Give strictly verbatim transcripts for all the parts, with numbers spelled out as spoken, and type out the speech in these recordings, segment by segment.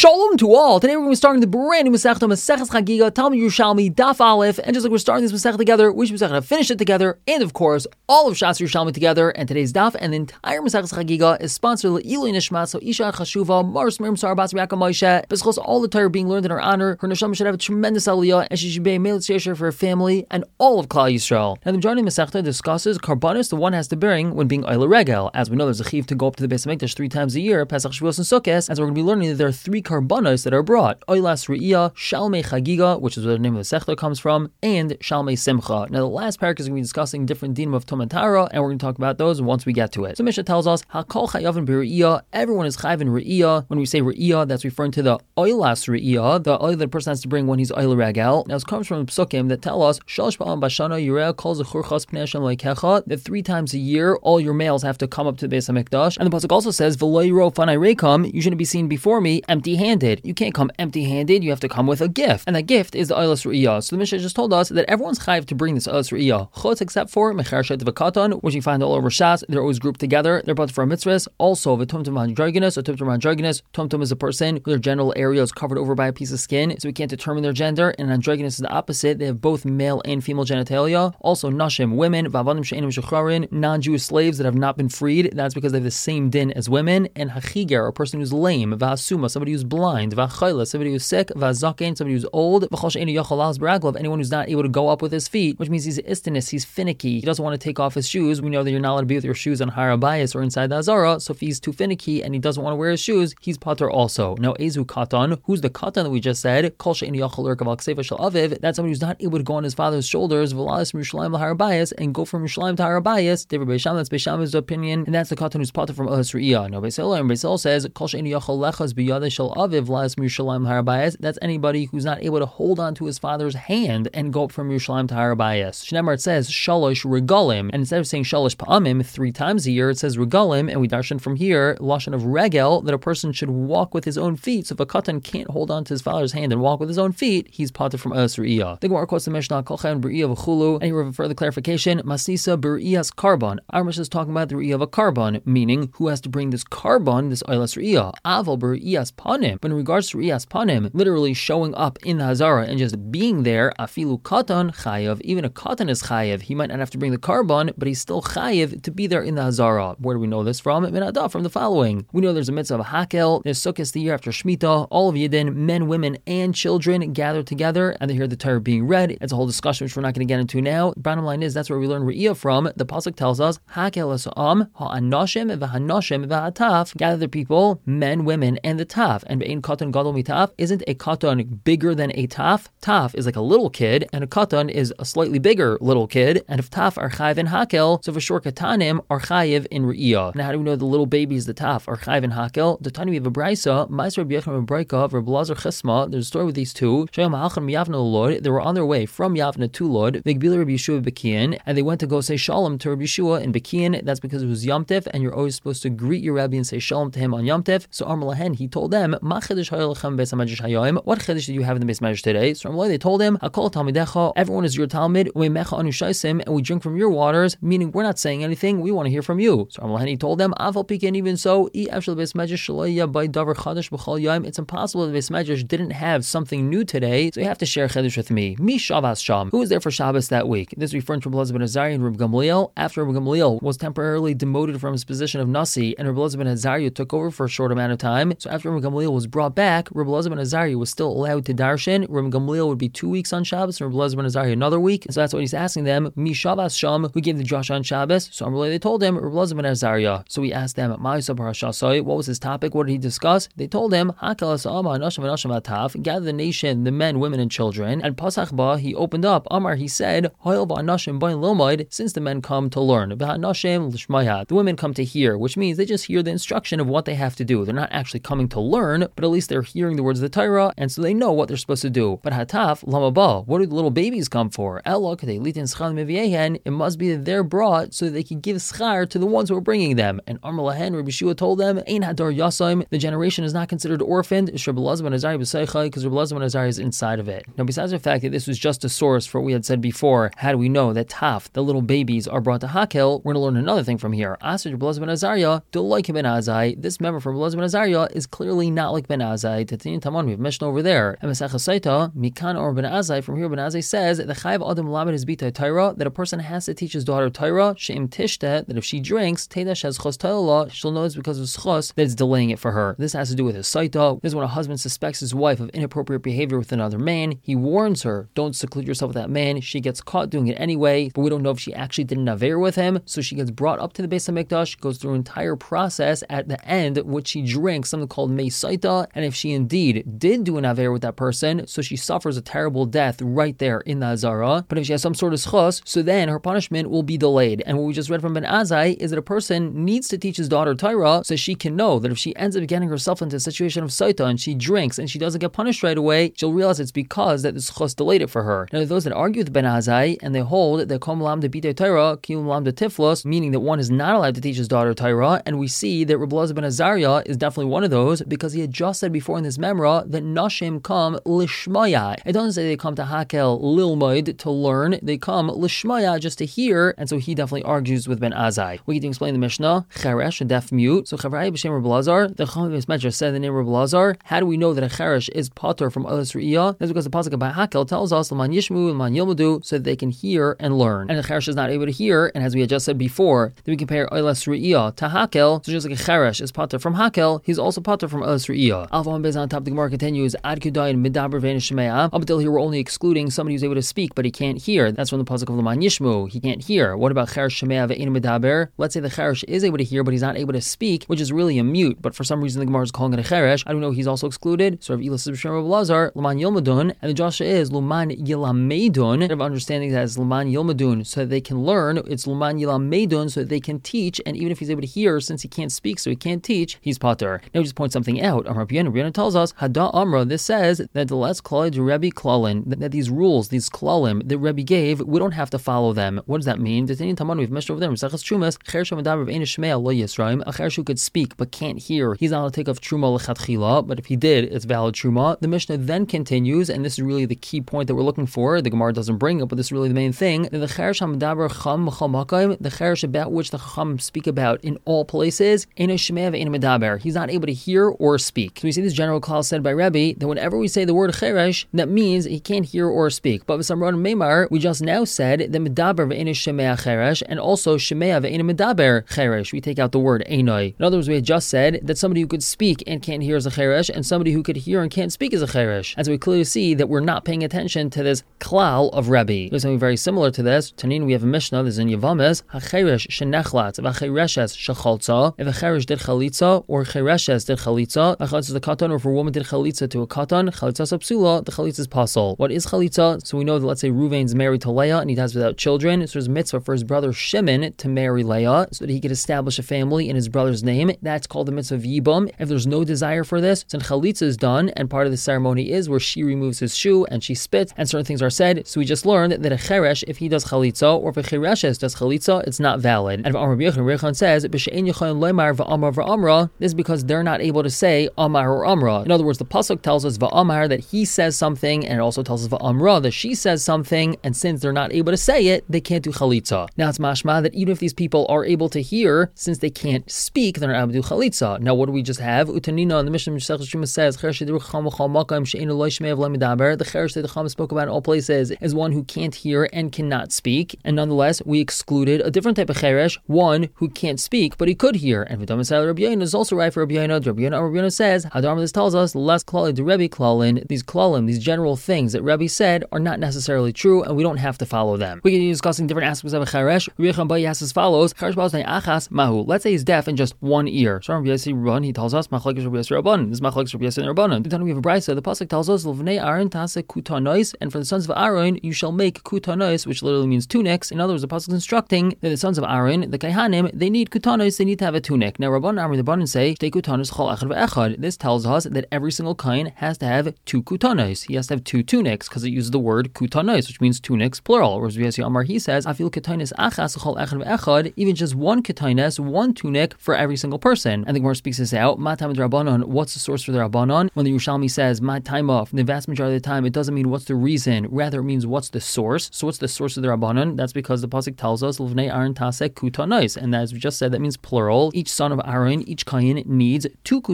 Shalom to all. Today we're going to be starting the brand new Masechta, Maseches Chagiga, Talmud Yerushalmi, Daf Aleph, and just like we're starting this Masechta together, we should be finish it together, and of course, all of Shas Yerushalmi together. And today's Daf and the entire Maseches Chagiga is sponsored by Ilui Nishma, so Isha Chashuva, Mars Miriam Sarah Bas Yaakov Moshe. B'schos all the Torah being learned in her honor, her neshama should have a tremendous aliyah, and she should be a Meilat Yesher for her family and all of Klal Yisrael. Now the majority of Masechta discusses Karbanos the one has to bring when being Oila Regel. As we know, there's a chiv to go up to the Beis Hamikdash three times a year, Pesach, Shavuos, and Sukkot, and so we're going to be learning that there are three Karbanos that are brought: Oilas Re'iyah, Shalmei Chagiga, which is where the name of the Sechta comes from, and Shalmei Simcha. Now the last parak is going to be discussing different dinim of Tum and Tara, and we're going to talk about those once we get to it. So Mishnah tells us, Hakol Chayavin B'Re'iyah, everyone is Chayav in Re'iyah. When we say Re'iyah, that's referring to the Oilas Re'iyah, the oil that a person has to bring when he's Oil Regel. Now it comes from Psukim that tell us, Shalosh Ba'am Bashana Yireh Kol Zechurchas Pnei Hashem Leikecha, that three times a year all your males have to come up to the Beis Hamikdash. And the pasuk also says, V'lo yiro fanai reikam, you shouldn't be seen before me empty-handed. You can't come empty-handed, you have to come with a gift. And that gift is the Oilas Re'iyah. So the Mishnah just told us that everyone's chayiv to bring this Oilas Re'iyah. Chutz except for Mecher Shet V'Katan, which you find all over Shas. They're always grouped together. They're brought for mitzvahs. Also, V'Tumtum Androgynous, or Tumtum Androgynous. Tumtum is a person who their genital area is covered over by a piece of skin, so we can't determine their gender. And Androgynous is the opposite. They have both male and female genitalia. Also, Nashim, women, V'Avadim She'enim Shecharin, non-Jewish slaves that have not been freed. That's because they have the same din as women. And Hachiger, a person who's lame. V'Asuma, somebody who's blind. V'Achayla, somebody who's sick. V'Zaken, somebody who's old. V'Chol She'enu Yachol La'as B'Raglav, anyone who's not able to go up with his feet, which means he's istinus, he's finicky. He doesn't want to take off his shoes. We know that you're not allowed to be with your shoes on Har HaBayis or inside the Azara, so if he's too finicky and he doesn't want to wear his shoes, he's pater also. Now, Ezu Katan, who's the Katan that we just said? Kol She'enu Yachol L'Erkav Al Kseifa Shel Aviv, that's somebody who's not able to go on his father's shoulders, V'La'as Yerushalayim L'Har HaBayis, and go from Yerushalayim to Har HaBayis. David Beis Shammai, that's Beis Shammai's opinion, and that's the Katan who's pater from Oilas Re'iyah. Now, Beis Hillel, and Beis Hillel says, Kol She'enu Yachol Lechaz B'Yadei Shel Aviv, V'La'as Yerushalayim L'Har HaBayis, that's anybody who's not able to hold on to his father's hand and go up from Yerushalayim to Har HaBayis. Shnemar, it says Shalosh Regalim, and instead of saying Shalosh Pa'amim three times a year, it says Regalim, and we darshan from here lashon of regel, that a person should walk with his own feet. So if a katan can't hold on to his father's hand and walk with his own feet, he's pater from Oilas Re'iyah. The Gemara quotes the Mishnah Kol Chayav B'Re'iyah V'Chulu, and here for further clarification, Masisa B'Re'iyah's carbon. Our Mishnah is talking about the Re'iyah of a carbon, meaning who has to bring this carbon, this Oilas Re'iyah. Aval B'Re'iyah's Panim, but in regards to Re'iyah's Panim, literally showing up in the Hazara and just being there, Afilu Katan Chayav, even a katan is Chayav. He might not have to bring the carbon, but he's still Chayav to be there in the Hazara. Where do we know this from? Minada, from the following. We know there's a mitzvah of Hakel, there's Sukkot the year after Shemitah, all of Yidden, men, women, and children gather together, and they hear the Torah being read. It's a whole discussion which we're not going to get into now. Bottom line is, that's where we learn Re'iyah from. The pasuk tells us, Hakel as'am, ha'anoshim, v'hanoshim, v'hataf, gather the people, men, women, and the taf. And be'ein katan gadol mitaf, isn't a katan bigger than a taf? Taf is like a little kid, and a katan is a slightly bigger little kid, and if taf are chayiv in hakel, so for sure katanim are chayiv in re'iyah. Now how do we know the little babies, the taf, are chayiv in hakel? The Tani we have a brayso, Ma'aser Rabbi Yochanan ben Brayka, Rabbi Elazar Chisma. There's a story with these two. Shayam ha'achan miyavna l'Lod. They were on their way from Yavna to Lod. V'gbila Rabbi Yeshua b'Kiyin, and they went to go say shalom to Rabbi Yeshua in B'Kiyin. That's because it was Yom Tif, and you're always supposed to greet your Rabbi and say shalom to him on Yom Tif. So Amar Lahen, he told them, Ma chedesh hayol lechem beis hamedrash hayom? What chedesh did you have in the beis hamedrash today? So Amar, they told him, Hakol talmidecha, everyone is your talmid, u'mecha anu shaisim, and we drink from your waters, meaning we're not saying anything, we want to hear from you. So Amar Lahen, he told them, Aval pikin, even so, I afshel beis hamedrash shaloya by davar chadash b'chol yom. It's impossible that the beis hamedrash didn't have something new today, so you have to share chedesh with me. Mi Shabbos Sham. Who was there for Shabbos that week? This is referring to Rabbi Elazar ben Azariah and Rabbi Gamliel. After Rabbi Gamliel was temporarily demoted from his position of Nasi, and Rabbi Elazar ben Azariah took over for a short amount of time. So after Rabbi Gamliel was brought back, Rabbi Elazar ben Azariah was still allowed to darshan. Rabbi Gamliel would be two weeks on Shabbos, and Rabbi Elazar ben Azariah another week. And so that's what he's asking them. Mi Shabbos Sham, who gave the drasha on Shabbos? So Amrullah, they told him, Rabbi Elazar ben Azariah. So he asked them, Ma'isa parashasai, what was his topic? What did he discuss? They told him, Hakel as'ama anashim anashim ataf, gather the nation, the men, women, and children. And Pasach ba, he opened up. Amar, he said, Hayol va'anashim bain lilmaid, since the men come to learn. V'hanashim l'shmayat, the women come to hear, which means they just hear the instruction of what they have to do. They're not actually coming to learn, but at least they're hearing the words of the Torah, and so they know what they're supposed to do. But hataf, lama ba, what do the little babies come for? Ella, k'dei litin schar meviehen, it must be that they're brought so that they can give schar to the ones who are bringing them. And Amar Lahen, Rabbi Yeshua told them, Ein hadar yasaim, the generation is not considered orphaned, it's Rabbi Elazar ben Azariah b'seichai, because Rabbi Elazar ben Azariah is inside of it. Now, besides the fact that this was just a source for what we had said before, how do we know that taf, the little babies, are brought to Hakel? We're going to learn another thing from here. Asir Rabbi Elazar ben Azariah, Dulai ben Azai, this member from Rabbi Elazar ben Azariah is clearly not not like Ben Azai. Tatin Taman, we have Mishnah over there. And Masech Saita, Mikan or Ben Azai, from here Ben Azai says the Chayv Adam Lamed is Bita Torah, that a person has to teach his daughter Torah, Sheim Tishtet, that if she drinks, Tedash has Chos Torah, she'll know it's because of Chos that it's delaying it for her. This has to do with his Saita. This is when a husband suspects his wife of inappropriate behavior with another man. He warns her, don't seclude yourself with that man. She gets caught doing it anyway, but we don't know if she actually did an Aver with him. So she gets brought up to the Beis HaMikdash, goes through an entire process at the end, which she drinks something called Mei Saita. And if she indeed did do an Aver with that person, so she suffers a terrible death right there in the Azara. But if she has some sort of schos, so then her punishment will be delayed. And what we just read from Ben Azai is that a person needs to teach his daughter Torah so she can know that if she ends up getting herself into a situation of Saita and she drinks and she doesn't get punished right away, she'll realize it's because that the schos delayed it for her. Now, those that argue with Ben Azai and they hold that Kom Lam de Bite Torah, Kim Lam de Tiflos, meaning that one is not allowed to teach his daughter Torah, and we see that Rabbi Elazar ben Azariah is definitely one of those because he had just said before in this memra that Nashim come lishmaya. It doesn't say they come to Hakel Lilmoid to learn, they come lishmaya just to hear, and so he definitely argues with Ben Azai. We can explain the Mishnah, Cheresh, a deaf mute. So Chavraya b'shem Rabbi Elazar, the Chachamim Medrash said the name Rabbi Elazar. How do we know that a Cheresh is pater from Olas Re'iyah? That's because the pasuk about Hakel tells us L'man Yishmu, L'man Yilmudu, so that they can hear and learn. And the Cheresh is not able to hear, and as we had just said before, that we compare Olas Re'iyah to Hakel, so just like a Cheresh is pater from Hakel, he's also pater from Olas Re'iyah. Alpha one based on top, the Gemara continues, Ad Kudayin Midaber Vein Shemea. Up until here, we're only excluding somebody who's able to speak, but he can't hear. That's from the pasuk of L'man Yishmu. He can't hear. What about Cheresh Shemea Ve'in Midaber? Let's say the Cheresh is able to hear, but he's not able to speak, which is really a mute, but for some reason the Gemara is calling it a Cheresh. I don't know, he's also excluded. So Rav Elas B'Shem Rabbi Elazar, L'man Yilmadun, and the Joshua is L'man Yilamedun. Instead of understanding that as L'man Yilmadun, so that they can learn, it's L'man Yilamedun, so that they can teach, and even if he's able to hear, since he can't speak, so he can't teach, he's pater. Now we just point something out. Amar Rabbeinu, Rabbeinu tells us, Hada Amra, this says that the less Klali to Rebbe Klalin, that, that these rules, these Klalim that Rebbe gave, we don't have to follow them. What does that mean? Detaining Taman, we've mentioned over there, Mesachas Trumas, Cheresh Amadav Ve'in Shmei Lo Yisraim, a Cheresh who could speak but can't hear, he's not allowed to take off Truma Lechatchila, but if he did, it's valid Truma. The Mishnah then continues, and this is really the key point that we're looking for. The Gemara doesn't bring it, but this is really the main thing. That the Cheresh Hamadaber Cham M'chal Makayim, the Cheresh about which the Chacham speak about in all places, Eino Shmei Ve'eino Medaber. He's not able to hear or speak. So we see this general call said by Rebbe that whenever we say the word Cheresh, that means he can't hear or speak. But with Samron Meimar, we just now said that Medaber Ve'eino Shmei Cheresh, and also Shmei Ve'eino Medaber Cheresh. We take out the word Einoi. In other words, we had just said that somebody who could speak and can't hear is a Cheresh, and somebody who could hear and can't speak is a Cheresh. And so we clearly see that we're not paying attention to this klal of Rebbe. There's something very similar to this. Tanin, we have a Mishnah, this is in Yavamas, HaCheresh Shenechlat, V'Chereshes Shechaltza, if a Cheresh did Chalitza, or Chereshes did Chalitza, a Chalitza is a katan, or if a woman did Chalitza to a katan, Chalitza Sapsula, the Chalitza is pasul. What is Chalitza? So we know that, let's say, Ruvain's married to Leah, and he dies without children, so there's mitzvah for his brother Shimon to marry Leah, so that he could establish a family in his brother's name. That's called the mitzvah of Yibum. If there's no desire for this, then Chalitza is done, and part of the ceremony is where she removes his shoe, and she spits, and certain things are said. So we just learned that a Cheresh, if he does Chalitza, or if a Chereshes does Chalitza, it's not valid. And if Amar Rabbi Yochanan says, B'she'en Yochanan Loimar v'Amar v'Amra, this is because they're not able to say Amar or Amra. In other words, the pasuk tells us v'Amar that he says something, and it also tells us v'Amra that she says something, and since they're not able to say it, they can't do Chalitza. Now it's mashma that even if these people are able to hear, since they can't speak, they're not able to do Chalitza. Now what do we just have? Utanina in the Mishnah Mesechus Truma says, the Cheresh that the Chacham spoke about in all places is one who can't hear and cannot speak, and nonetheless we excluded a different type of Cheresh, one who can't speak but he could hear. And V'dam Esai Rabbi Yochanan is also right for Rabbi Yochanan. Rabbi Yochanan says, Hadar this tells us, less klali to Rebbe klalin, these klalim, these general things that Rebbe said are not necessarily true, and we don't have to follow them. We can be discussing different aspects of a Cheresh. Rabbi Yochanan asks as follows, Cheresh b'al achas mahu. Let's say he's deaf in just one ear. So Rabbi Yossi, he tells us, Machlokes Rabbi Yossi Rabbanan. This is Machlokes Rabbi Yossi Rabbanan. The time we have a brayso, the pasuk tells us, L'vnei Aaron tase kutanois, and for the sons of Aaron you shall make kutanois, which literally means tunics. In other words, the pasuk is instructing that the sons of Aaron, the Kaihanim, they need kutanois, they need to have a tunic. Now Rabbanan Amri the Rabbanan say, Shtei kutanos chol echad ve'echad. This tells us that every single kain has to have two kutanois. He has to have two tunics because it uses the word kutanois, which means tunics plural. Whereas Rabbi Amar he says, Afil kutanis achas chol echad ve'echad, even just one kutanis, one tunic for every single person. And the Gemara speaks this out. Ma time Rabbanan. What's the source for the Rabbanan? When the Yerushalmi says ma time off, the vast majority of the time it doesn't mean what's the reason, rather it means what's the source. So what's the source of the Rabbanan? That's because the pasuk tells us L'vnei Aaron tasek kutanois, and as we just said, that means plural. Each son of Aaron, each kain needs two kutanos,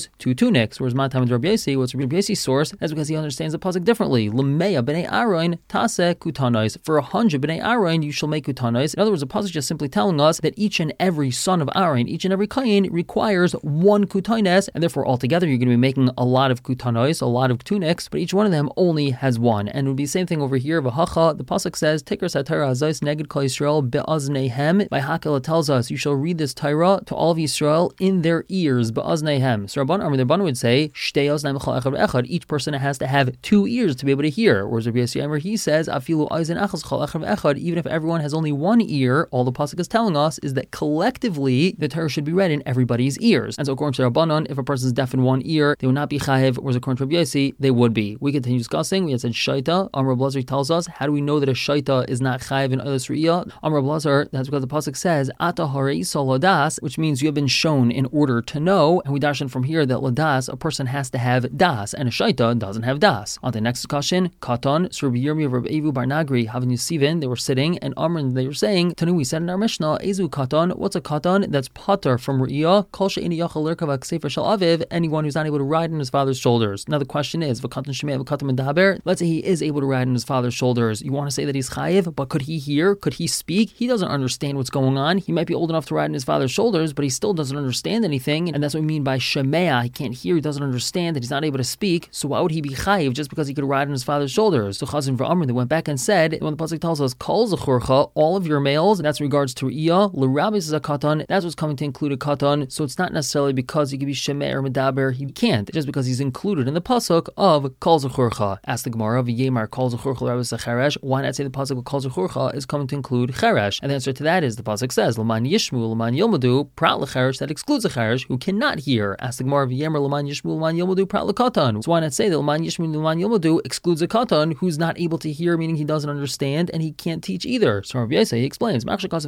katanos, two tunics. Whereas Matam and Rabbi Yossi, what's Rabbi Yossi's source? That's because he understands the pasuk differently. L'meya b'nei Aaron tase kutanos. For a hundred b'nei Aaron, you shall make kutanos. In other words, the pasuk is just simply telling us that each and every son of Aaron, each and every kain requires one kutanos, and therefore altogether you're going to be making a lot of kutanos, a lot of tunics, but each one of them only has one. And it would be the same thing over here. V'hacha, the pasuk says, Tikar satara azos neged kol Yisrael be'aznehem. By Hakel it tells us, you shall read this Torah to all of Yisrael in their ears, be'aznehem. So Rabban Amar, the Rabban would say, Shtei oznaim l'chol echad v'echad. Each person has to have two ears to be able to hear. Whereas Rabbi Yossi Amar, he says, afilu oizen achas l'chol echad v'echad. Even if everyone has only one ear, all the pasuk is telling us is that collectively the Torah should be read in everybody's ears. And so according to Rabbanon, if a person is deaf in one ear, they would not be chayiv, whereas according to Rabbi Yossi, they would be. We continue discussing. We had said shaita. Amar Blazer tells us, how do we know that a shaita is not chayiv in others riyah? Amar Blazer, that's because the pasuk says, ata harei ladas, which means you have been shown in order to know. And we darshan from here that ladas, a person has to have das, and a shaita doesn't have das. On the next discussion, katan, so Rabbi Yirmiyah, Rabbi Evu Bar Nagri, having Yusivin, they were sitting, and Amr, they were saying, Tanu, we said in our Mishnah, Ezu katan, what's a katan? That's pater from riyah, kol she'eni yachal lirkav ha'ksefer shel aviv, anyone who's not able to ride on his father's shoulders. Now the question is, v'katan shemei v'katan medaber, let's say he is able to ride on his father's shoulders. You want to say that he's chayiv, but could he hear? Could he speak? He doesn't understand what's going on. He might be old enough to ride on his father's shoulders, but he still doesn't understand anything, and that's what we mean by shemea. He can't hear, he doesn't understand, that he's not able to speak, so why would he be chayiv just because he could ride on his father's shoulders? So Chazin v'Amr, they went back and said, when the pasuk tells us, kol zechurcha, all of your males, and that's in regards to riyah, l'rabis is a katan, that's what's coming to include a katan, so it's not necessarily because he could be shemeh or medaber, he can't, just because he's included in the pasuk of kol zechurcha. Ask the Gemara, v'yemar kol zechurcha l'rabis cheresh, why not say the pasuk of kol zechurcha is coming to include cheresh? And the answer to that is, the pasuk says, l'man yishmu, l'man yilmadu, prat l'cheresh, that excludes a cheresh who cannot hear. Ask the Gemara, v'yemar l'man yishmu, l'man yilmadu, prat l'katan. So why not say that l'man yishmu, l'man yilmadu excludes a katan who's not able to hear, meaning he doesn't understand, and he can't teach either? So Rabbi Yossi, he explains,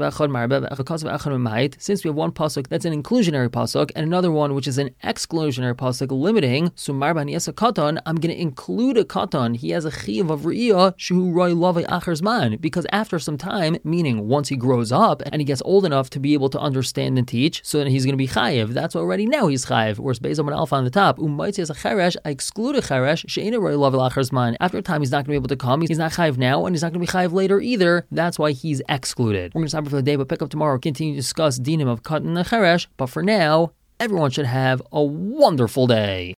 since we have one pasuk that's an inclusionary pasuk, and another one which is an exclusionary pasuk limiting, so marban yes a katan, I'm going to include a katan. He has a chiv of riyah shu roy lavei achar zman, because after some time, meaning once he grows up and he gets old enough to be able to understand and teach, so then he's going to be chayiv. That's already now he's chayiv. Whereas based on alpha on the top, umaytzi as a cheresh, I exclude a cheresh she'ena roy lavei achar zman. After a time, he's not going to be able to come. He's not chayiv now, and he's not going to be chayiv later either. That's why he's excluded. We're going to stop for the day, but pick up tomorrow. Continue to discuss dinim of katan and cheresh. But for now, everyone should have a wonderful day.